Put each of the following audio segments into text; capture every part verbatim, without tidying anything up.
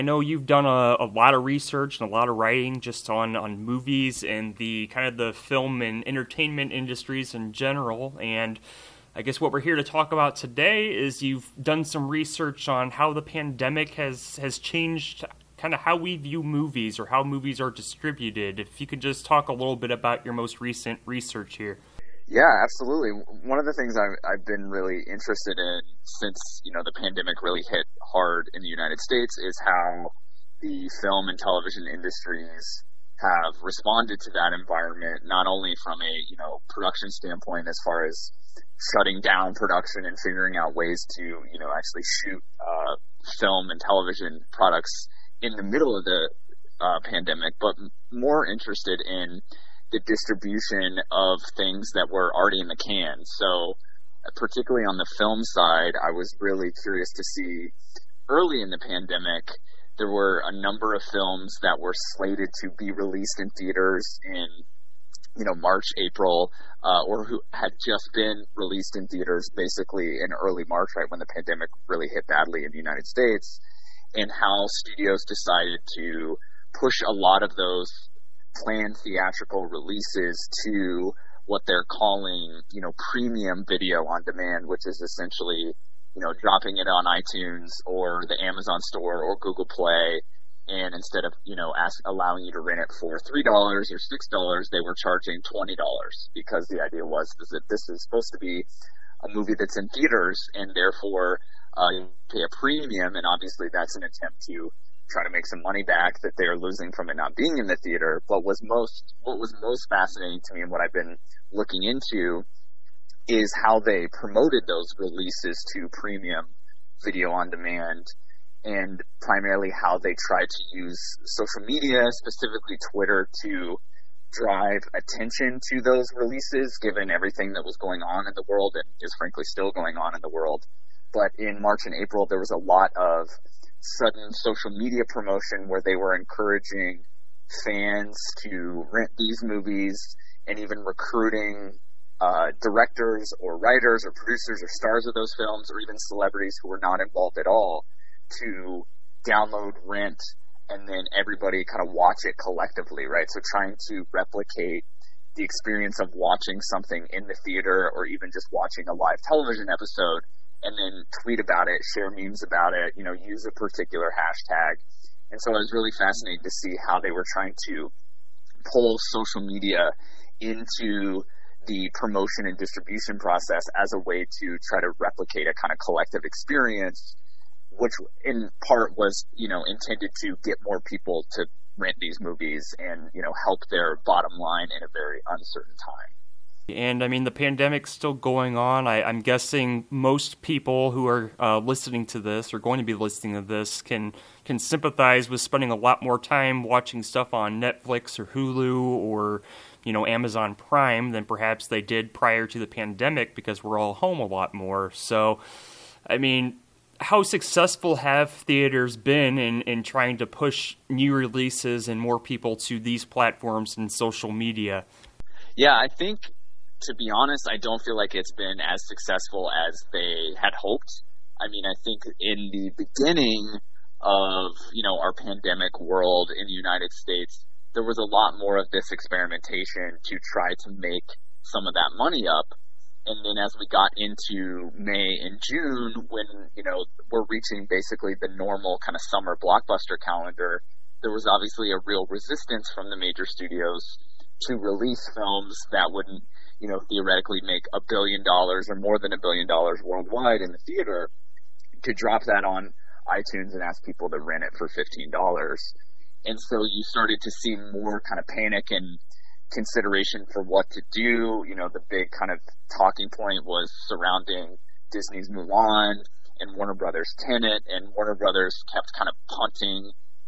I know you've done a, a lot of research and a lot of writing just on, on movies and the kind of the film and entertainment industries in general, and I guess what we're here to talk about today is you've done some research on how the pandemic has, has changed kind of how we view movies or how movies are distributed. If you could just talk a little bit about your most recent research here. Yeah, absolutely. One of the things I've, I've been really interested in since, you know, the pandemic really hit hard in the United States is how the film and television industries have responded to that environment, not only from a, you know, production standpoint as far as shutting down production and figuring out ways to, you know, actually shoot uh, film and television products in the middle of the uh, pandemic, but more interested in the distribution of things that were already in the can. So particularly on the film side, I was really curious to see early in the pandemic, there were a number of films that were slated to be released in theaters in, you know, March, April, uh, or who had just been released in theaters basically in early March, right when the pandemic really hit badly in the United States, and how studios decided to push a lot of those planned theatrical releases to what they're calling, you know, premium video on demand, which is essentially, you know, dropping it on iTunes or the Amazon store or Google Play. And instead of, you know, ask, allowing you to rent it for three dollars or six dollars, they were charging twenty dollars because the idea was that this is supposed to be a movie that's in theaters and therefore uh, you pay a premium. And obviously that's an attempt to try to make some money back that they're losing from it not being in the theater. What was most, what was most fascinating to me and what I've been looking into is how they promoted those releases to premium video on demand, and primarily how they tried to use social media, specifically Twitter, to drive attention to those releases, given everything that was going on in the world and is frankly still going on in the world. But in March and April, there was a lot of sudden social media promotion where they were encouraging fans to rent these movies and even recruiting uh, directors or writers or producers or stars of those films or even celebrities who were not involved at all to download, rent, and then everybody kind of watch it collectively, right? So trying to replicate the experience of watching something in the theater or even just watching a live television episode, and then tweet about it, share memes about it, you know, use a particular hashtag. And so I was really fascinated to see how they were trying to pull social media into the promotion and distribution process as a way to try to replicate a kind of collective experience, which in part was, you know, intended to get more people to rent these movies and, you know, help their bottom line in a very uncertain time. And I mean, the pandemic's still going on. I, I'm guessing most people who are uh, listening to this or going to be listening to this can can sympathize with spending a lot more time watching stuff on Netflix or Hulu or, you know, Amazon Prime than perhaps they did prior to the pandemic because we're all home a lot more. So, I mean, how successful have theaters been in, in trying to push new releases and more people to these platforms and social media? Yeah, I think, to be honest, I don't feel like it's been as successful as they had hoped. I mean, I think in the beginning of, you know, our pandemic world in the United States, there was a lot more of this experimentation to try to make some of that money up. And then as we got into May and June, when, you know, we're reaching basically the normal kind of summer blockbuster calendar, there was obviously a real resistance from the major studios to release films that wouldn't, you know, theoretically make a billion dollars or more than a billion dollars worldwide in the theater, to drop that on iTunes and ask people to rent it for fifteen dollars. And so you started to see more kind of panic and consideration for what to do. You know, the big kind of talking point was surrounding Disney's Mulan and Warner Brothers' Tenet, and Warner Brothers kept kind of punting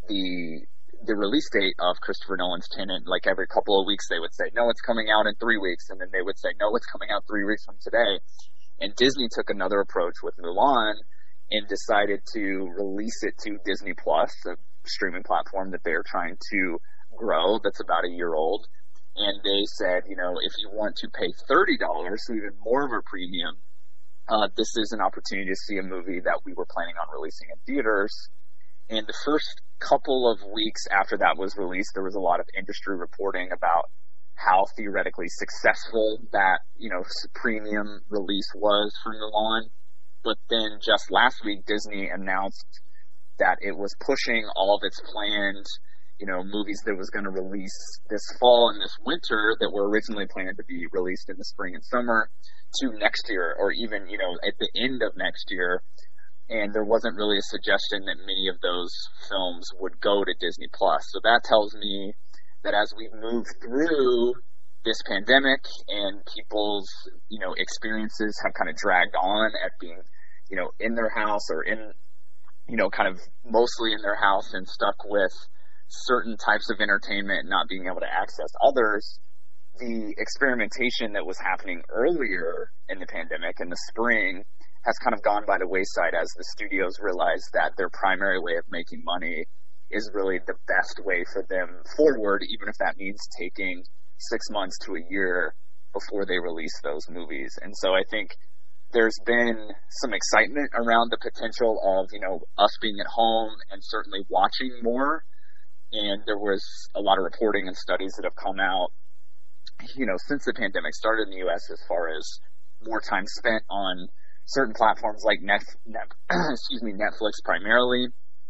the the release date of Christopher Nolan's Tenet. Like every couple of weeks they would say, no, it's coming out in three weeks. And then they would say, no, it's coming out three weeks from today. And Disney took another approach with Mulan and decided to release it to Disney Plus, a streaming platform that they're trying to grow that's about a year old. And they said, you know, if you want to pay thirty dollars, so even more of a premium, uh, this is an opportunity to see a movie that we were planning on releasing in theaters. And the first couple of weeks after that was released, there was a lot of industry reporting about how theoretically successful that, you know, premium release was for Mulan. But then just last week, Disney announced that it was pushing all of its planned, you know, movies that was going to release this fall and this winter that were originally planned to be released in the spring and summer to next year, or even, you know, at the end of next year. And there wasn't really a suggestion that many of those films would go to Disney Plus. So that tells me that as we move through this pandemic and people's, you know, experiences have kind of dragged on at being, you know, in their house or in, you know, kind of mostly in their house and stuck with certain types of entertainment and not being able to access others, the experimentation that was happening earlier in the pandemic in the spring has kind of gone by the wayside as the studios realized that their primary way of making money is really the best way for them forward, even if that means taking six months to a year before they release those movies. And so I think there's been some excitement around the potential of, you know, us being at home and certainly watching more. And there was a lot of reporting and studies that have come out, you know, since the pandemic started in the U S as far as more time spent on certain platforms like Net, Net, excuse me, Netflix primarily.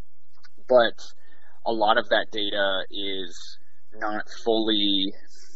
But a lot of that data is not fully,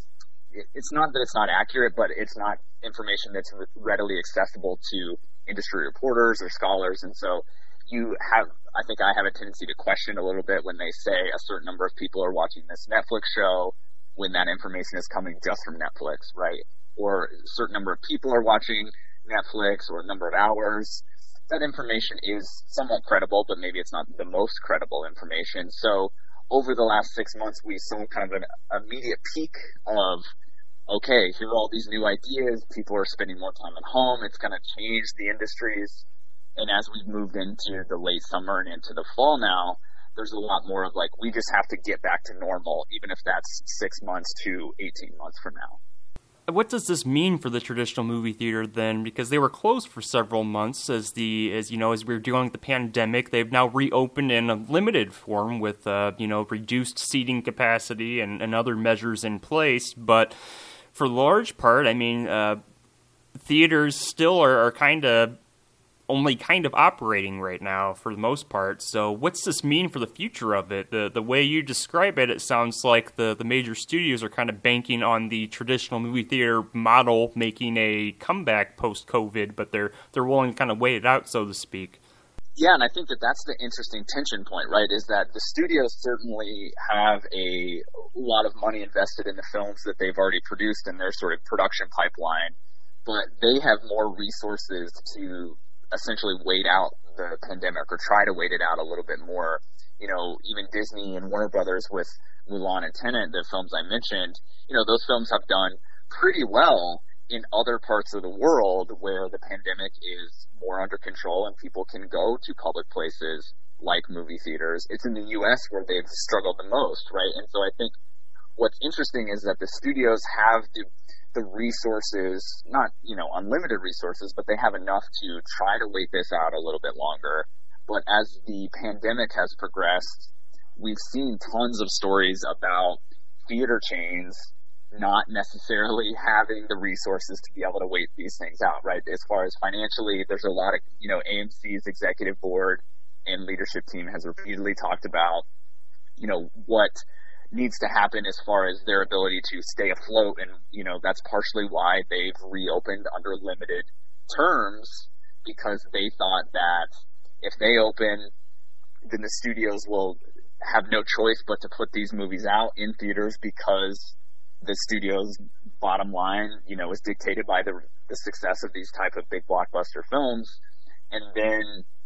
it's not that it's not accurate, but it's not information that's readily accessible to industry reporters or scholars. And so you have, I think I have a tendency to question a little bit when they say a certain number of people are watching this Netflix show when that information is coming just from Netflix, right? Or a certain number of people are watching Netflix or a number of hours. That information is somewhat credible, but maybe it's not the most credible information. So over the last six months, we saw kind of an immediate peak of, okay, here are all these new ideas. People are spending more time at home. It's going to change the industries. And as we've moved into the late summer and into the fall now, there's a lot more of like, we just have to get back to normal, even if that's six months to eighteen months from now. What does this mean for the traditional movie theater then? Because they were closed for several months as the, as you know, as we were dealing with the pandemic. They've now reopened in a limited form with, uh, you know, reduced seating capacity and, and other measures in place. But for large part, I mean, uh, theaters still are, are kind of only kind of operating right now for the most part. So what's this mean for the future of it? The the way you describe it, it sounds like the, the major studios are kind of banking on the traditional movie theater model making a comeback post-COVID, but they're they're willing to kind of wait it out, so to speak. Yeah, and I think that that's the interesting tension point, right, is that the studios certainly have a lot of money invested in the films that they've already produced in their sort of production pipeline, but they have more resources to essentially wait out the pandemic or try to wait it out a little bit more. You know, even Disney and Warner Brothers with Mulan and Tenet, the films I mentioned, you know, those films have done pretty well in other parts of the world where the pandemic is more under control and people can go to public places like movie theaters. It's in the U S where they've struggled the most, right? And so I think what's interesting is that the studios have the the resources, not, you know, unlimited resources, but they have enough to try to wait this out a little bit longer. But as the pandemic has progressed, we've seen tons of stories about theater chains not necessarily having the resources to be able to wait these things out, right? As far as financially, there's a lot of, you know, A M C's executive board and leadership team has repeatedly talked about, you know, what needs to happen as far as their ability to stay afloat. And, you know, that's partially why they've reopened under limited terms, because they thought that if they open, then the studios will have no choice but to put these movies out in theaters because the studio's bottom line, you know, is dictated by the, the success of these type of big blockbuster films. And then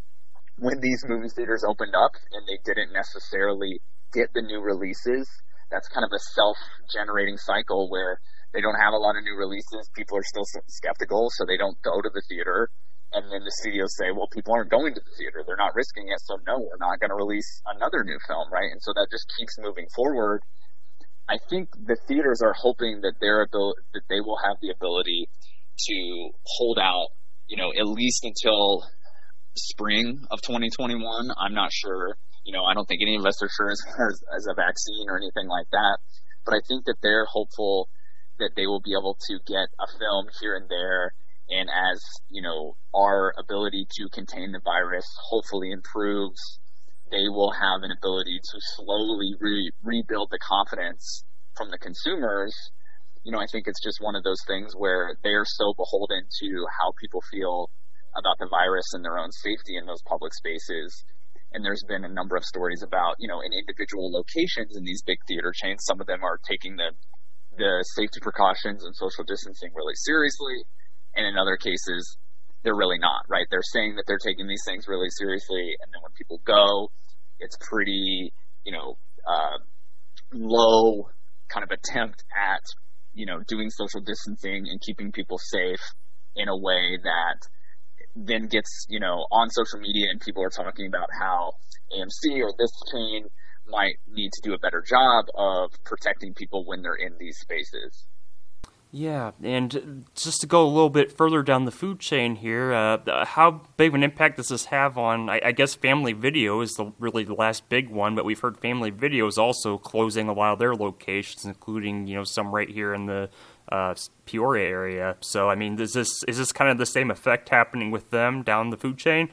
when these movie theaters opened up and they didn't necessarily get the new releases, that's kind of a self-generating cycle where they don't have a lot of new releases. People are still skeptical, so they don't go to the theater. And then the studios say, well, people aren't going to the theater. They're not risking it, so no, we're not going to release another new film, right? And so that just keeps moving forward. I think the theaters are hoping that their ability, that they will have the ability to hold out, you know, at least until spring of twenty twenty-one. I'm not sure You know, I don't think any of us are sure as far as, as a vaccine or anything like that. But I think that they're hopeful that they will be able to get a film here and there. And as, you know, our ability to contain the virus hopefully improves, they will have an ability to slowly re- rebuild the confidence from the consumers. You know, I think it's just one of those things where they're so beholden to how people feel about the virus and their own safety in those public spaces. And there's been a number of stories about, you know, in individual locations in these big theater chains, some of them are taking the the safety precautions and social distancing really seriously. And in other cases, they're really not, right? They're saying that they're taking these things really seriously. And then when people go, it's pretty, you know, uh, low kind of attempt at, you know, doing social distancing and keeping people safe in a way that then gets, you know, on social media, and people are talking about how A M C or this chain might need to do a better job of protecting people when they're in these spaces. Yeah, and just to go a little bit further down the food chain here, uh, how big of an impact does this have on, I, I guess Family Video is the really the last big one, but we've heard Family Video is also closing a lot of their locations, including, you know, some right here in the uh, Peoria area. So, I mean, is this, is this kind of the same effect happening with them down the food chain?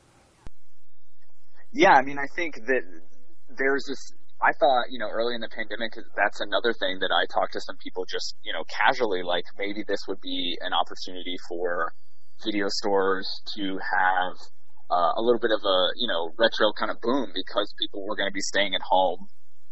Yeah, I mean, I think that there's this, I thought, you know, early in the pandemic, that's another thing that I talked to some people just, you know, casually, like maybe this would be an opportunity for video stores to have uh, a little bit of a, you know, retro kind of boom because people were going to be staying at home.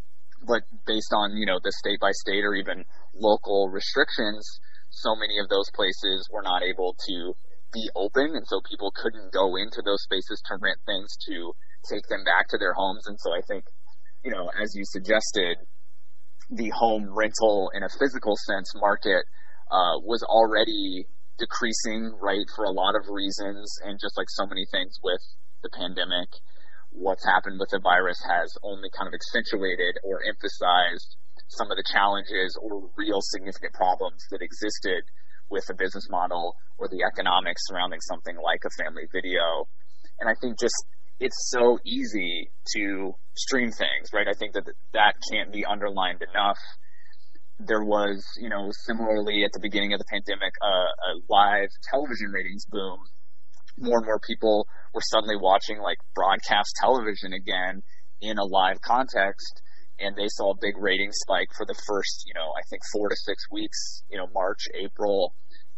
But based on, you know, the state by state or even local restrictions, so many of those places were not able to be open. And so people couldn't go into those spaces to rent things to take them back to their homes. And so I think, you know, as you suggested, the home rental in a physical sense market uh, was already decreasing, right, for a lot of reasons. And just like so many things with the pandemic, what's happened with the virus has only kind of accentuated or emphasized some of the challenges or real significant problems that existed with the business model or the economics surrounding something like a Family Video. And I think just it's so easy to stream things, right? I think that that can't be underlined enough. There was, you know, similarly at the beginning of the pandemic, uh, a live television ratings boom. More and more people were suddenly watching like broadcast television again in a live context, and they saw a big rating spike for the first, you know, I think four to six weeks, you know, March, April,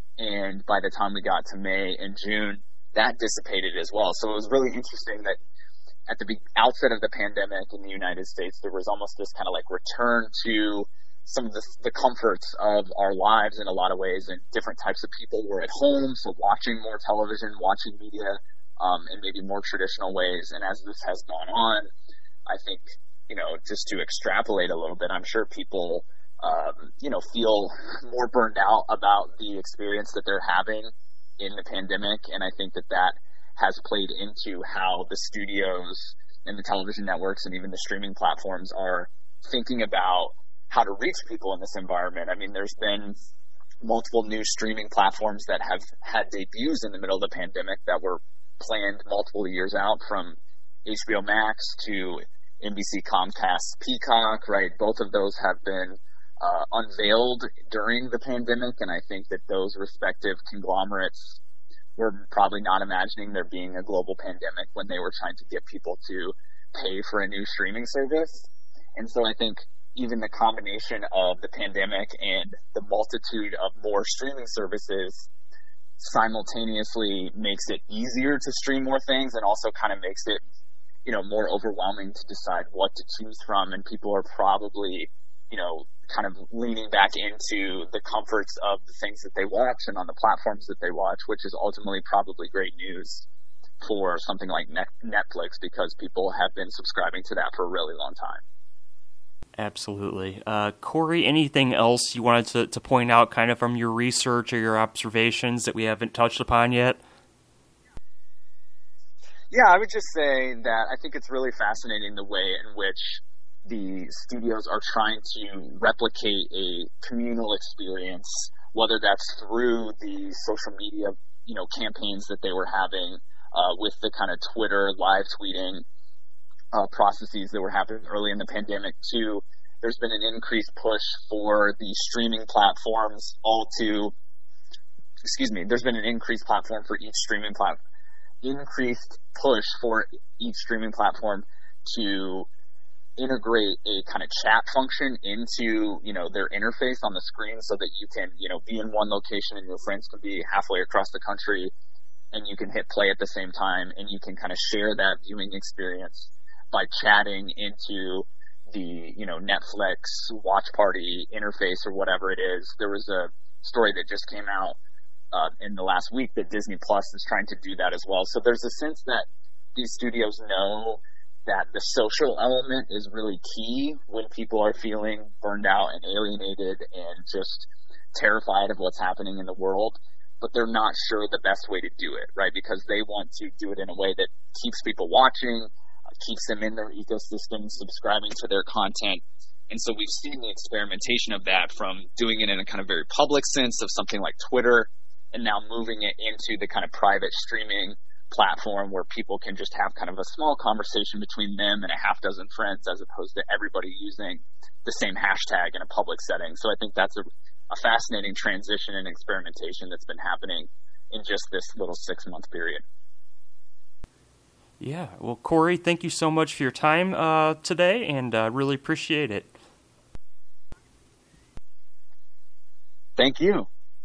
and by the time we got to May and June, that dissipated as well. So it was really interesting that at the outset of the pandemic in the United States, there was almost this kind of like return to some of the, the comforts of our lives in a lot of ways, and different types of people were at home, so watching more television, watching media um, in maybe more traditional ways. And as this has gone on, I think, you know, just to extrapolate a little bit, I'm sure people, um, you know, feel more burned out about the experience that they're having in the pandemic. And I think that that has played into how the studios and the television networks and even the streaming platforms are thinking about how to reach people in this environment. I mean, there's been multiple new streaming platforms that have had debuts in the middle of the pandemic that were planned multiple years out, from H B O Max to N B C Comcast Peacock, right? Both of those have been uh, unveiled during the pandemic, and I think that those respective conglomerates were probably not imagining there being a global pandemic when they were trying to get people to pay for a new streaming service. And so I think even the combination of the pandemic and the multitude of more streaming services simultaneously makes it easier to stream more things, and also kind of makes it, you know, more overwhelming to decide what to choose from. And people are probably, you know, kind of leaning back into the comforts of the things that they watch and on the platforms that they watch, which is ultimately probably great news for something like Netflix, because people have been subscribing to that for a really long time. Absolutely. Uh, Corey, anything else you wanted to, to point out kind of from your research or your observations that we haven't touched upon yet? Yeah, I would just say that I think it's really fascinating the way in which the studios are trying to replicate a communal experience, whether that's through the social media, you know, campaigns that they were having uh, with the kind of Twitter live tweeting, uh, processes that were happening early in the pandemic to there's been an increased push for the streaming platforms all to, excuse me, there's been an increased platform for each streaming platform, increased push for each streaming platform to integrate a kind of chat function into, you know, their interface on the screen so that you can, you know, be in one location and your friends can be halfway across the country and you can hit play at the same time and you can kind of share that viewing experience by chatting into the, you know, Netflix watch party interface or whatever it is. There was a story that just came out uh, in the last week that Disney Plus is trying to do that as well. So there's a sense that these studios know that the social element is really key when people are feeling burned out and alienated and just terrified of what's happening in the world, but they're not sure the best way to do it, right? Because they want to do it in a way that keeps people watching, keeps them in their ecosystem, subscribing to their content. And so we've seen the experimentation of that from doing it in a kind of very public sense of something like Twitter and now moving it into the kind of private streaming platform where people can just have kind of a small conversation between them and a half dozen friends as opposed to everybody using the same hashtag in a public setting. So I think that's a, a fascinating transition and experimentation that's been happening in just this little six month period. Yeah, well, Corey, thank you so much for your time uh, today, and uh, really appreciate it. Thank you.